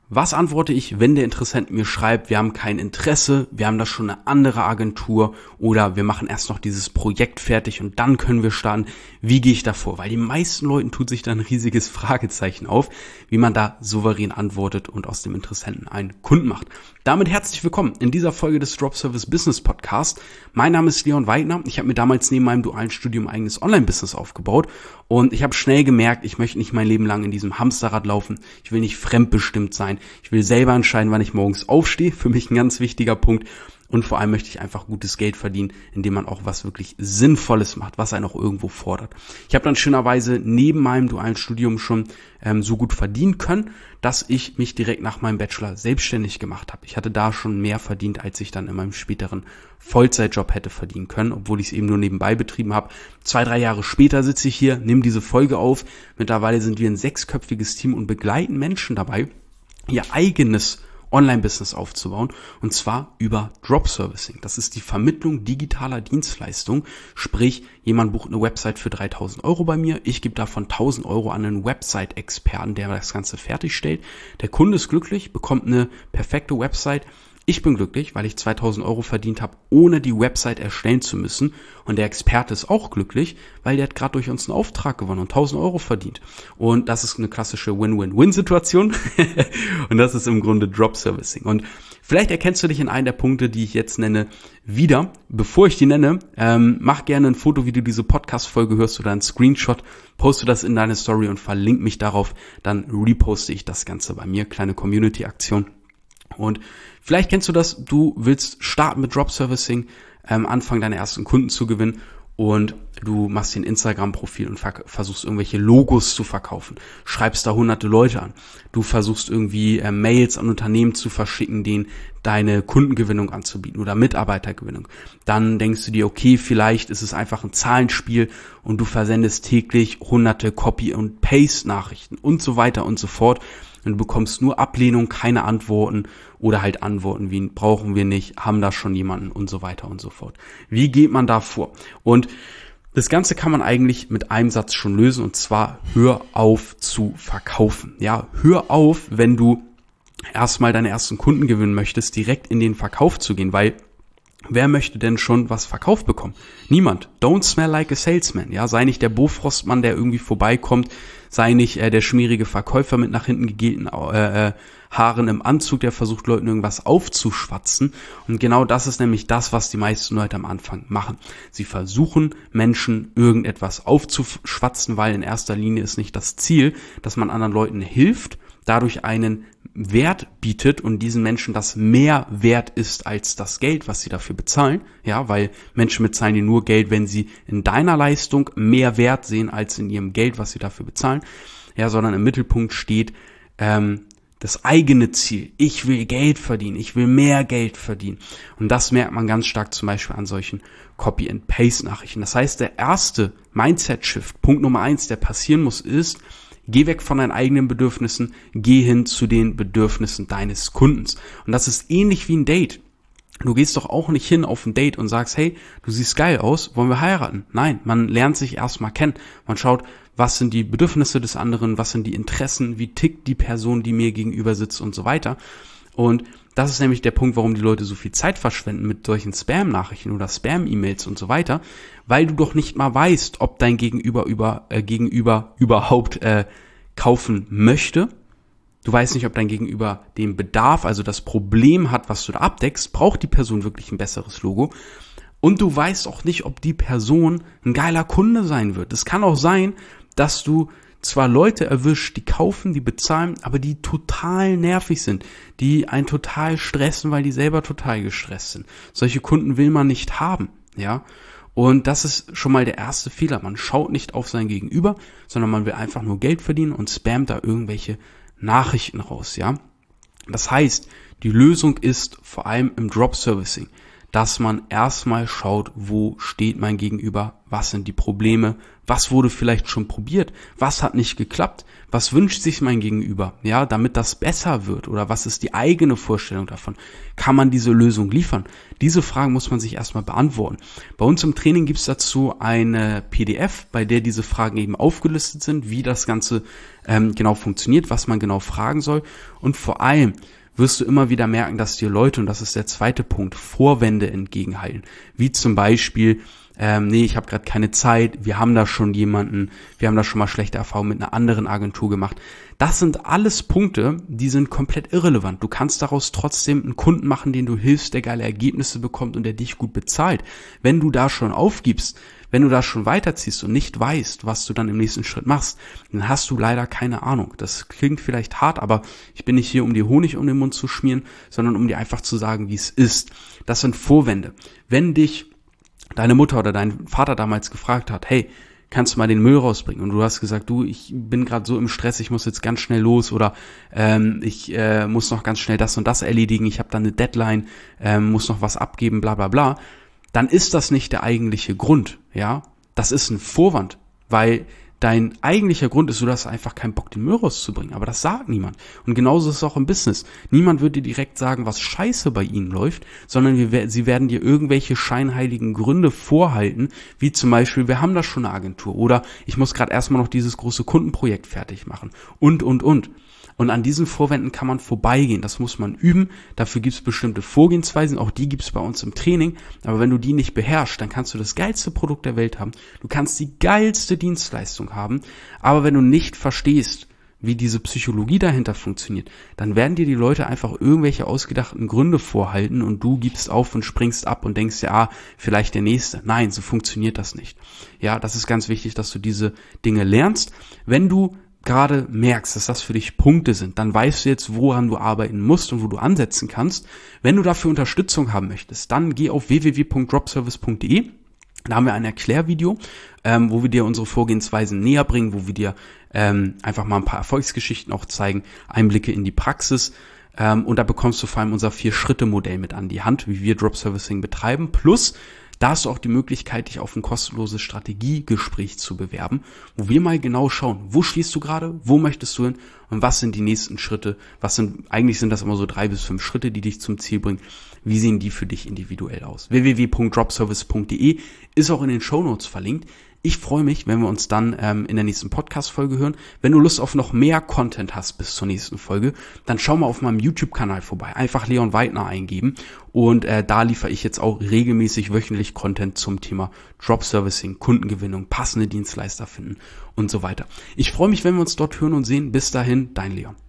Was antworte ich, wenn der Interessent mir schreibt, wir haben kein Interesse, wir haben da schon eine andere Agentur oder wir machen erst noch dieses Projekt fertig und dann können wir starten. Wie gehe ich da vor? Weil die meisten Leuten tut sich da ein riesiges Fragezeichen auf, wie man da souverän antwortet und aus dem Interessenten einen Kunden macht. Damit herzlich willkommen in dieser Folge des Drop Service Business Podcast. Mein Name ist Leon Weidner. Ich habe mir damals neben meinem dualen Studium ein eigenes Online-Business aufgebaut und ich habe schnell gemerkt, ich möchte nicht mein Leben lang in diesem Hamsterrad laufen. Ich will nicht fremdbestimmt sein. Ich will selber entscheiden, wann ich morgens aufstehe. Für mich ein ganz wichtiger Punkt. Und vor allem möchte ich einfach gutes Geld verdienen, indem man auch was wirklich Sinnvolles macht, was einen auch irgendwo fordert. Ich habe dann schönerweise neben meinem dualen Studium schon so gut verdienen können, dass ich mich direkt nach meinem Bachelor selbstständig gemacht habe. Ich hatte da schon mehr verdient, als ich dann in meinem späteren Vollzeitjob hätte verdienen können, obwohl ich es eben nur nebenbei betrieben habe. 2-3 Jahre später sitze ich hier, nehme diese Folge auf. Mittlerweile sind wir ein 6-köpfiges Team und begleiten Menschen dabei, ihr eigenes Online-Business aufzubauen, und zwar über Drop-Servicing. Das ist die Vermittlung digitaler Dienstleistungen, sprich, jemand bucht eine Website für 3.000 Euro bei mir, ich gebe davon 1.000 Euro an einen Website-Experten, der das Ganze fertigstellt. Der Kunde ist glücklich, bekommt eine perfekte Website. Ich bin glücklich, weil ich 2.000 Euro verdient habe, ohne die Website erstellen zu müssen. Und der Experte ist auch glücklich, weil der hat gerade durch uns einen Auftrag gewonnen und 1.000 Euro verdient. Und das ist eine klassische Win-Win-Win-Situation. Und das ist im Grunde Drop-Servicing. Und vielleicht erkennst du dich in einem der Punkte, die ich jetzt nenne, wieder. Bevor ich die nenne, mach gerne ein Foto, wie du diese Podcast-Folge hörst, oder einen Screenshot, poste das in deine Story und verlinke mich darauf. Dann reposte ich das Ganze bei mir. Kleine Community-Aktion. Und vielleicht kennst du das, du willst starten mit Drop Servicing, anfangen deine ersten Kunden zu gewinnen und du machst dir ein Instagram-Profil und versuchst irgendwelche Logos zu verkaufen, schreibst da hunderte Leute an, du versuchst irgendwie Mails an Unternehmen zu verschicken, denen deine Kundengewinnung anzubieten oder Mitarbeitergewinnung. Dann denkst du dir, okay, vielleicht ist es einfach ein Zahlenspiel und du versendest täglich hunderte Copy- und Paste-Nachrichten und so weiter und so fort. Und du bekommst nur Ablehnung, keine Antworten oder halt Antworten wie brauchen wir nicht, haben da schon jemanden und so weiter und so fort. Wie geht man da vor? Und das Ganze kann man eigentlich mit einem Satz schon lösen, und zwar: hör auf zu verkaufen. Ja, hör auf, wenn du erstmal deine ersten Kunden gewinnen möchtest, direkt in den Verkauf zu gehen, weil wer möchte denn schon was verkauft bekommen? Niemand. Don't smell like a salesman. Ja, sei nicht der Bofrostmann, der irgendwie vorbeikommt. Sei nicht der schmierige Verkäufer mit nach hinten gegelten Haaren im Anzug, der versucht, Leuten irgendwas aufzuschwatzen. Und genau das ist nämlich das, was die meisten Leute am Anfang machen. Sie versuchen, Menschen irgendetwas aufzuschwatzen, weil in erster Linie ist nicht das Ziel, dass man anderen Leuten hilft, dadurch einen Wert bietet und diesen Menschen das mehr wert ist als das Geld, was sie dafür bezahlen. Ja, weil Menschen bezahlen dir nur Geld, wenn sie in deiner Leistung mehr Wert sehen als in ihrem Geld, was sie dafür bezahlen. Ja, sondern im Mittelpunkt steht das eigene Ziel. Ich will Geld verdienen, ich will mehr Geld verdienen. Und das merkt man ganz stark zum Beispiel an solchen Copy-and-Paste-Nachrichten. Das heißt, der erste Mindset-Shift, Punkt Nummer 1, der passieren muss, ist: geh weg von deinen eigenen Bedürfnissen, geh hin zu den Bedürfnissen deines Kundens. Und das ist ähnlich wie ein Date. Du gehst doch auch nicht hin auf ein Date und sagst, hey, du siehst geil aus, wollen wir heiraten? Nein, man lernt sich erstmal kennen. Man schaut, was sind die Bedürfnisse des anderen, was sind die Interessen, wie tickt die Person, die mir gegenüber sitzt und so weiter. Und das ist nämlich der Punkt, warum die Leute so viel Zeit verschwenden mit solchen Spam-Nachrichten oder Spam-E-Mails und so weiter, weil du doch nicht mal weißt, ob dein Gegenüber überhaupt kaufen möchte. Du weißt nicht, ob dein Gegenüber den Bedarf, also das Problem hat, was du da abdeckst. Braucht die Person wirklich ein besseres Logo? Und du weißt auch nicht, ob die Person ein geiler Kunde sein wird. Es kann auch sein, dass du zwar Leute erwischt, die kaufen, die bezahlen, aber die total nervig sind, die einen total stressen, weil die selber total gestresst sind. Solche Kunden will man nicht haben, ja. Und das ist schon mal der erste Fehler. Man schaut nicht auf sein Gegenüber, sondern man will einfach nur Geld verdienen und spammt da irgendwelche Nachrichten raus, ja. Das heißt, die Lösung ist vor allem im Drop-Servicing. dass man erstmal schaut, wo steht mein Gegenüber, was sind die Probleme, was wurde vielleicht schon probiert, was hat nicht geklappt, was wünscht sich mein Gegenüber, ja, damit das besser wird, oder was ist die eigene Vorstellung davon, kann man diese Lösung liefern? Diese Fragen muss man sich erstmal beantworten. Bei uns im Training gibt es dazu eine PDF, bei der diese Fragen eben aufgelistet sind, wie das Ganze genau funktioniert, was man genau fragen soll, und vor allem wirst du immer wieder merken, dass dir Leute, und das ist der zweite Punkt, Vorwände entgegenhalten, wie zum Beispiel, nee, ich habe gerade keine Zeit, wir haben da schon jemanden, wir haben da schon mal schlechte Erfahrungen mit einer anderen Agentur gemacht. Das sind alles Punkte, die sind komplett irrelevant. Du kannst daraus trotzdem einen Kunden machen, den du hilfst, der geile Ergebnisse bekommt und der dich gut bezahlt. Wenn du da schon aufgibst, wenn du da schon weiterziehst und nicht weißt, was du dann im nächsten Schritt machst, dann hast du leider keine Ahnung. Das klingt vielleicht hart, aber ich bin nicht hier, um dir Honig um den Mund zu schmieren, sondern um dir einfach zu sagen, wie es ist. Das sind Vorwände. Wenn dich deine Mutter oder dein Vater damals gefragt hat, hey, kannst du mal den Müll rausbringen? Und du hast gesagt, du, ich bin gerade so im Stress, ich muss jetzt ganz schnell los, oder ich muss noch ganz schnell das und das erledigen, ich habe dann eine Deadline, muss noch was abgeben, bla bla bla, dann ist das nicht der eigentliche Grund, ja? Das ist ein Vorwand, weil dein eigentlicher Grund ist, du hast einfach keinen Bock, den Müll rauszubringen. Aber das sagt niemand. Und genauso ist es auch im Business. Niemand wird dir direkt sagen, was scheiße bei ihnen läuft, sondern sie werden dir irgendwelche scheinheiligen Gründe vorhalten, wie zum Beispiel, wir haben da schon eine Agentur, oder ich muss gerade erstmal noch dieses große Kundenprojekt fertig machen und. Und an diesen Vorwänden kann man vorbeigehen, das muss man üben, dafür gibt es bestimmte Vorgehensweisen, auch die gibt es bei uns im Training, aber wenn du die nicht beherrschst, dann kannst du das geilste Produkt der Welt haben, du kannst die geilste Dienstleistung haben, aber wenn du nicht verstehst, wie diese Psychologie dahinter funktioniert, dann werden dir die Leute einfach irgendwelche ausgedachten Gründe vorhalten und du gibst auf und springst ab und denkst, ja, vielleicht der Nächste. Nein, so funktioniert das nicht. Ja, das ist ganz wichtig, dass du diese Dinge lernst. Wenn du gerade merkst, dass das für dich Punkte sind, dann weißt du jetzt, woran du arbeiten musst und wo du ansetzen kannst. Wenn du dafür Unterstützung haben möchtest, dann geh auf www.dropservice.de. Da haben wir ein Erklärvideo, wo wir dir unsere Vorgehensweisen näher bringen, wo wir dir einfach mal ein paar Erfolgsgeschichten auch zeigen, Einblicke in die Praxis. Und da bekommst du vor allem unser 4-Schritte-Modell mit an die Hand, wie wir Dropservicing betreiben. Plus, da hast du auch die Möglichkeit, dich auf ein kostenloses Strategiegespräch zu bewerben, wo wir mal genau schauen, wo stehst du gerade, wo möchtest du hin und was sind die nächsten Schritte, eigentlich sind das immer so 3 bis 5 Schritte, die dich zum Ziel bringen. Wie sehen die für dich individuell aus? www.dropservice.de ist auch in den Shownotes verlinkt. Ich freue mich, wenn wir uns dann in der nächsten Podcast-Folge hören. Wenn du Lust auf noch mehr Content hast bis zur nächsten Folge, dann schau mal auf meinem YouTube-Kanal vorbei. Einfach Leon Weidner eingeben und da liefere ich jetzt auch regelmäßig wöchentlich Content zum Thema Drop-Servicing, Kundengewinnung, passende Dienstleister finden und so weiter. Ich freue mich, wenn wir uns dort hören und sehen. Bis dahin, dein Leon.